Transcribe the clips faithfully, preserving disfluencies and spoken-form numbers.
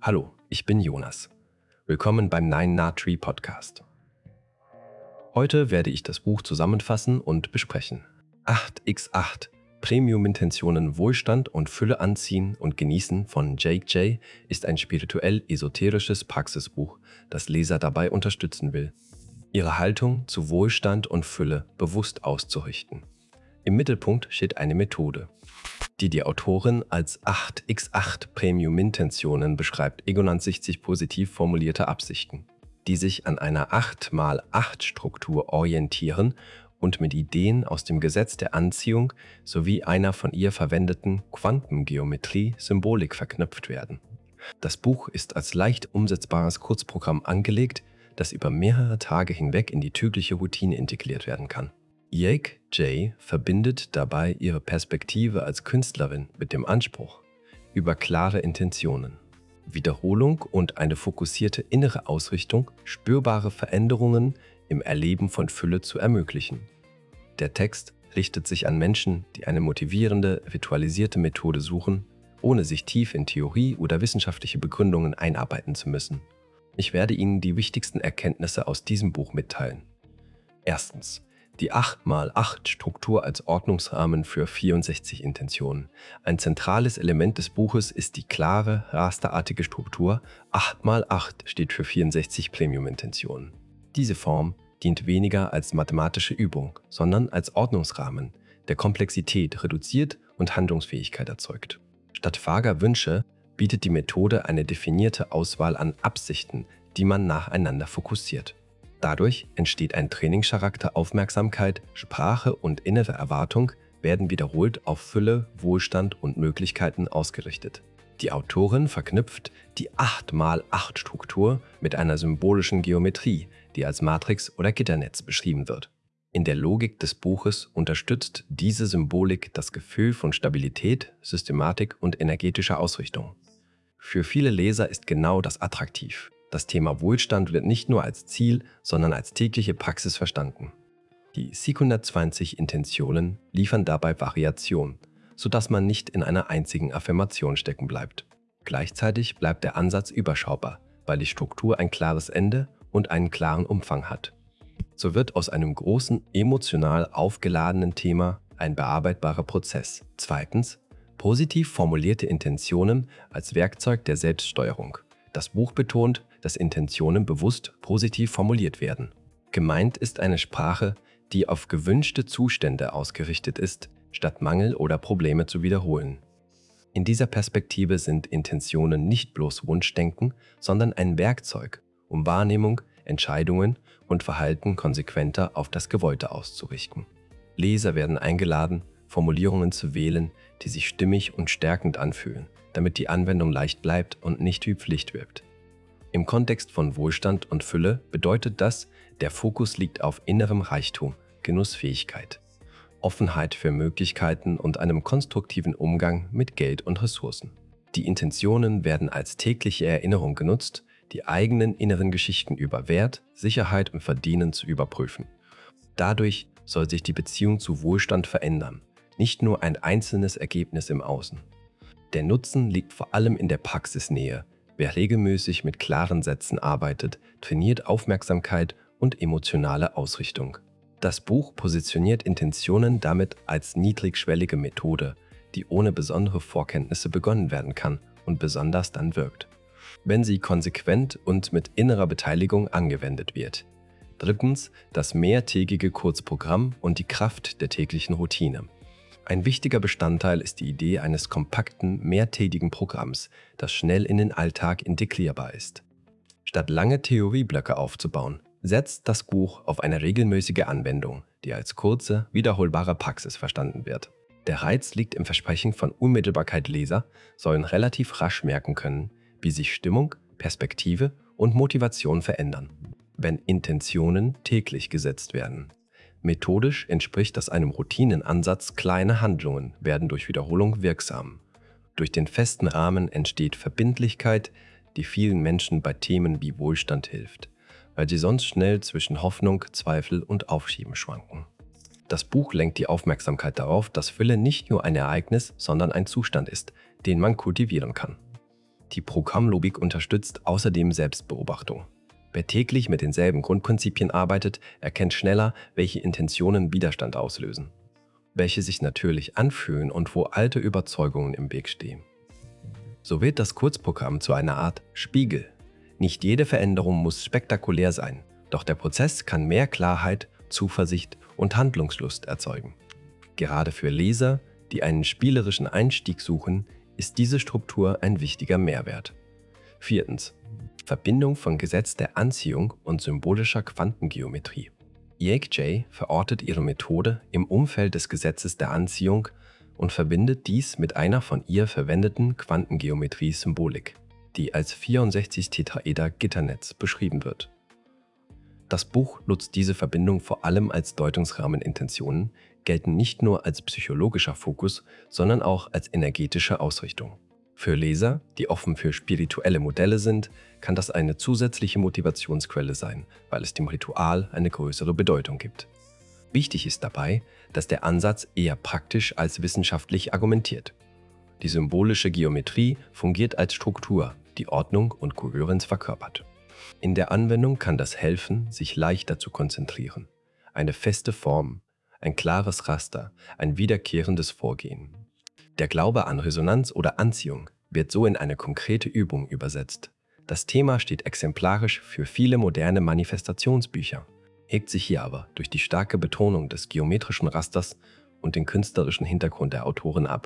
Hallo, ich bin Jonas. Willkommen beim Nine Na Tree Podcast. Heute werde ich das Buch zusammenfassen und besprechen. acht mal acht Premium-Intentionen Wohlstand und Fülle anziehen und genießen von Jake Jay ist ein spirituell-esoterisches Praxisbuch, das Leser dabei unterstützen will, ihre Haltung zu Wohlstand und Fülle bewusst auszurichten. Im Mittelpunkt steht eine Methode, die die Autorin als acht mal acht Premium-Intentionen beschreibt, Ego neunundsiebzig positiv formulierte Absichten, die sich an einer acht mal acht Struktur orientieren und mit Ideen aus dem Gesetz der Anziehung sowie einer von ihr verwendeten Quantengeometrie Symbolik verknüpft werden. Das Buch ist als leicht umsetzbares Kurzprogramm angelegt, das über mehrere Tage hinweg in die tägliche Routine integriert werden kann. Jake Jay verbindet dabei ihre Perspektive als Künstlerin mit dem Anspruch, über klare Intentionen, Wiederholung und eine fokussierte innere Ausrichtung spürbare Veränderungen im Erleben von Fülle zu ermöglichen. Der Text richtet sich an Menschen, die eine motivierende, ritualisierte Methode suchen, ohne sich tief in Theorie oder wissenschaftliche Begründungen einarbeiten zu müssen. Ich werde Ihnen die wichtigsten Erkenntnisse aus diesem Buch mitteilen. Erstens. Die acht mal acht Struktur als Ordnungsrahmen für vierundsechzig Intentionen. Ein zentrales Element des Buches ist die klare, rasterartige Struktur. acht mal acht steht für vierundsechzig Premium-Intentionen. Diese Form dient weniger als mathematische Übung, sondern als Ordnungsrahmen, der Komplexität reduziert und Handlungsfähigkeit erzeugt. Statt vager Wünsche bietet die Methode eine definierte Auswahl an Absichten, die man nacheinander fokussiert. Dadurch entsteht ein Trainingscharakter. Aufmerksamkeit, Sprache und innere Erwartung werden wiederholt auf Fülle, Wohlstand und Möglichkeiten ausgerichtet. Die Autorin verknüpft die acht mal acht Struktur mit einer symbolischen Geometrie, die als Matrix oder Gitternetz beschrieben wird. In der Logik des Buches unterstützt diese Symbolik das Gefühl von Stabilität, Systematik und energetischer Ausrichtung. Für viele Leser ist genau das attraktiv. Das Thema Wohlstand wird nicht nur als Ziel, sondern als tägliche Praxis verstanden. Die sechshundertzwanzig Intentionen liefern dabei Variation, sodass man nicht in einer einzigen Affirmation stecken bleibt. Gleichzeitig bleibt der Ansatz überschaubar, weil die Struktur ein klares Ende und einen klaren Umfang hat. So wird aus einem großen, emotional aufgeladenen Thema ein bearbeitbarer Prozess. Zweitens, positiv formulierte Intentionen als Werkzeug der Selbststeuerung. Das Buch betont, dass Intentionen bewusst positiv formuliert werden. Gemeint ist eine Sprache, die auf gewünschte Zustände ausgerichtet ist, statt Mangel oder Probleme zu wiederholen. In dieser Perspektive sind Intentionen nicht bloß Wunschdenken, sondern ein Werkzeug, um Wahrnehmung, Entscheidungen und Verhalten konsequenter auf das Gewollte auszurichten. Leser werden eingeladen, Formulierungen zu wählen, die sich stimmig und stärkend anfühlen, damit die Anwendung leicht bleibt und nicht wie Pflicht wirkt. Im Kontext von Wohlstand und Fülle bedeutet das, der Fokus liegt auf innerem Reichtum, Genussfähigkeit, Offenheit für Möglichkeiten und einem konstruktiven Umgang mit Geld und Ressourcen. Die Intentionen werden als tägliche Erinnerung genutzt, die eigenen inneren Geschichten über Wert, Sicherheit und Verdienen zu überprüfen. Dadurch soll sich die Beziehung zu Wohlstand verändern, nicht nur ein einzelnes Ergebnis im Außen. Der Nutzen liegt vor allem in der Praxisnähe. Wer regelmäßig mit klaren Sätzen arbeitet, trainiert Aufmerksamkeit und emotionale Ausrichtung. Das Buch positioniert Intentionen damit als niedrigschwellige Methode, die ohne besondere Vorkenntnisse begonnen werden kann und besonders dann wirkt, wenn sie konsequent und mit innerer Beteiligung angewendet wird. Drittens, das mehrtägige Kurzprogramm und die Kraft der täglichen Routine. Ein wichtiger Bestandteil ist die Idee eines kompakten, mehrtägigen Programms, das schnell in den Alltag integrierbar ist. Statt lange Theorieblöcke aufzubauen, setzt das Buch auf eine regelmäßige Anwendung, die als kurze, wiederholbare Praxis verstanden wird. Der Reiz liegt im Versprechen von Unmittelbarkeit. Leser sollen relativ rasch merken können, wie sich Stimmung, Perspektive und Motivation verändern, wenn Intentionen täglich gesetzt werden. Methodisch entspricht das einem Routinenansatz, kleine Handlungen werden durch Wiederholung wirksam. Durch den festen Rahmen entsteht Verbindlichkeit, die vielen Menschen bei Themen wie Wohlstand hilft, weil sie sonst schnell zwischen Hoffnung, Zweifel und Aufschieben schwanken. Das Buch lenkt die Aufmerksamkeit darauf, dass Fülle nicht nur ein Ereignis, sondern ein Zustand ist, den man kultivieren kann. Die Programmlogik unterstützt außerdem Selbstbeobachtung. Wer täglich mit denselben Grundprinzipien arbeitet, erkennt schneller, welche Intentionen Widerstand auslösen, welche sich natürlich anfühlen und wo alte Überzeugungen im Weg stehen. So wird das Kurzprogramm zu einer Art Spiegel. Nicht jede Veränderung muss spektakulär sein, doch der Prozess kann mehr Klarheit, Zuversicht und Handlungslust erzeugen. Gerade für Leser, die einen spielerischen Einstieg suchen, ist diese Struktur ein wichtiger Mehrwert. Viertens. Verbindung von Gesetz der Anziehung und symbolischer Quantengeometrie. Yekjay verortet ihre Methode im Umfeld des Gesetzes der Anziehung und verbindet dies mit einer von ihr verwendeten Quantengeometrie-Symbolik, die als vierundsechzig Tetraeder Gitternetz beschrieben wird. Das Buch nutzt diese Verbindung vor allem als Deutungsrahmenintentionen, gelten nicht nur als psychologischer Fokus, sondern auch als energetische Ausrichtung. Für Leser, die offen für spirituelle Modelle sind, kann das eine zusätzliche Motivationsquelle sein, weil es dem Ritual eine größere Bedeutung gibt. Wichtig ist dabei, dass der Ansatz eher praktisch als wissenschaftlich argumentiert. Die symbolische Geometrie fungiert als Struktur, die Ordnung und Kohärenz verkörpert. In der Anwendung kann das helfen, sich leichter zu konzentrieren. Eine feste Form, ein klares Raster, ein wiederkehrendes Vorgehen. Der Glaube an Resonanz oder Anziehung wird so in eine konkrete Übung übersetzt. Das Thema steht exemplarisch für viele moderne Manifestationsbücher, hebt sich hier aber durch die starke Betonung des geometrischen Rasters und den künstlerischen Hintergrund der Autorin ab.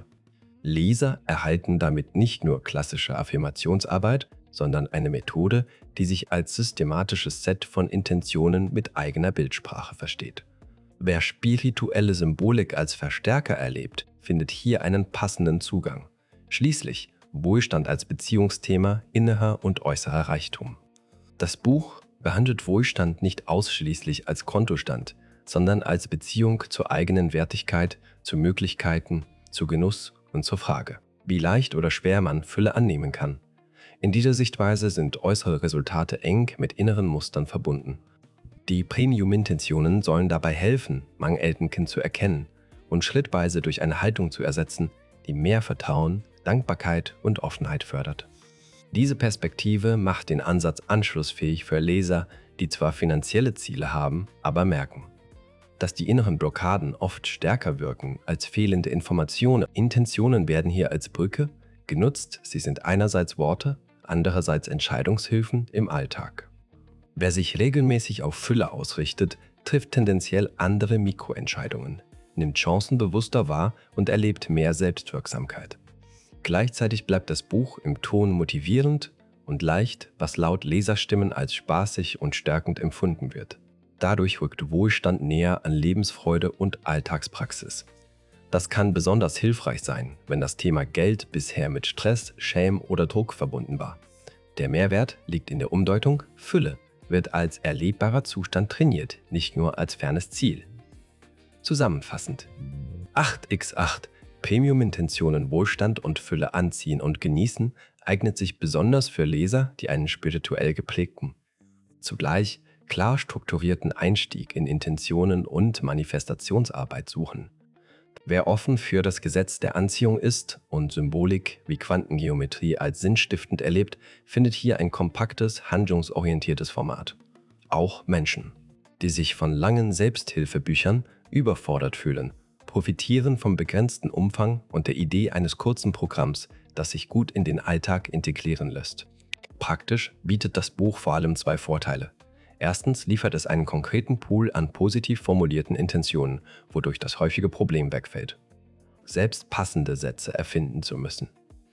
Leser erhalten damit nicht nur klassische Affirmationsarbeit, sondern eine Methode, die sich als systematisches Set von Intentionen mit eigener Bildsprache versteht. Wer spirituelle Symbolik als Verstärker erlebt, findet hier einen passenden Zugang. Schließlich Wohlstand als Beziehungsthema, innerer und äußerer Reichtum. Das Buch behandelt Wohlstand nicht ausschließlich als Kontostand, sondern als Beziehung zur eigenen Wertigkeit, zu Möglichkeiten, zu Genuss und zur Frage, wie leicht oder schwer man Fülle annehmen kann. In dieser Sichtweise sind äußere Resultate eng mit inneren Mustern verbunden. Die Premium-Intentionen sollen dabei helfen, Mangeldenken zu erkennen und schrittweise durch eine Haltung zu ersetzen, die mehr Vertrauen, Dankbarkeit und Offenheit fördert. Diese Perspektive macht den Ansatz anschlussfähig für Leser, die zwar finanzielle Ziele haben, aber merken, dass die inneren Blockaden oft stärker wirken als fehlende Informationen. Intentionen werden hier als Brücke genutzt, sie sind einerseits Worte, andererseits Entscheidungshilfen im Alltag. Wer sich regelmäßig auf Fülle ausrichtet, trifft tendenziell andere Mikroentscheidungen, nimmt Chancen bewusster wahr und erlebt mehr Selbstwirksamkeit. Gleichzeitig bleibt das Buch im Ton motivierend und leicht, was laut Leserstimmen als spaßig und stärkend empfunden wird. Dadurch rückt Wohlstand näher an Lebensfreude und Alltagspraxis. Das kann besonders hilfreich sein, wenn das Thema Geld bisher mit Stress, Scham oder Druck verbunden war. Der Mehrwert liegt in der Umdeutung, Fülle wird als erlebbarer Zustand trainiert, nicht nur als fernes Ziel. Zusammenfassend: acht mal acht Premium-Intentionen Wohlstand und Fülle anziehen und genießen eignet sich besonders für Leser, die einen spirituell geprägten, zugleich klar strukturierten Einstieg in Intentionen und Manifestationsarbeit suchen. Wer offen für das Gesetz der Anziehung ist und Symbolik wie Quantengeometrie als sinnstiftend erlebt, findet hier ein kompaktes, handlungsorientiertes Format. Auch Menschen, die sich von langen Selbsthilfebüchern überfordert fühlen, profitieren vom begrenzten Umfang und der Idee eines kurzen Programms, das sich gut in den Alltag integrieren lässt. Praktisch bietet das Buch vor allem zwei Vorteile. Erstens liefert es einen konkreten Pool an positiv formulierten Intentionen, wodurch das häufige Problem wegfällt, selbst passende Sätze erfinden zu müssen.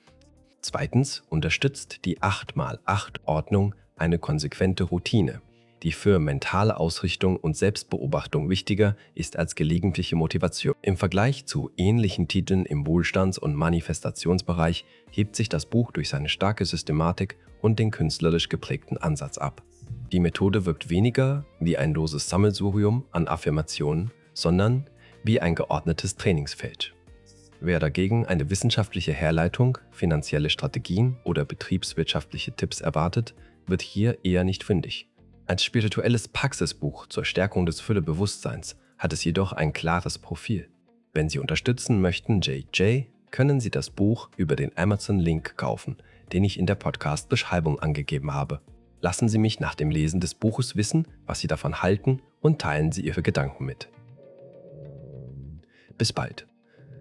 Zweitens unterstützt die acht mal acht Ordnung eine konsequente Routine, die für mentale Ausrichtung und Selbstbeobachtung wichtiger ist als gelegentliche Motivation. Im Vergleich zu ähnlichen Titeln im Wohlstands- und Manifestationsbereich hebt sich das Buch durch seine starke Systematik und den künstlerisch geprägten Ansatz ab. Die Methode wirkt weniger wie ein loses Sammelsurium an Affirmationen, sondern wie ein geordnetes Trainingsfeld. Wer dagegen eine wissenschaftliche Herleitung, finanzielle Strategien oder betriebswirtschaftliche Tipps erwartet, wird hier eher nicht fündig. Als spirituelles Praxisbuch zur Stärkung des Füllebewusstseins hat es jedoch ein klares Profil. Wenn Sie unterstützen möchten J J, können Sie das Buch über den Amazon-Link kaufen, den ich in der Podcast-Beschreibung angegeben habe. Lassen Sie mich nach dem Lesen des Buches wissen, was Sie davon halten und teilen Sie Ihre Gedanken mit. Bis bald.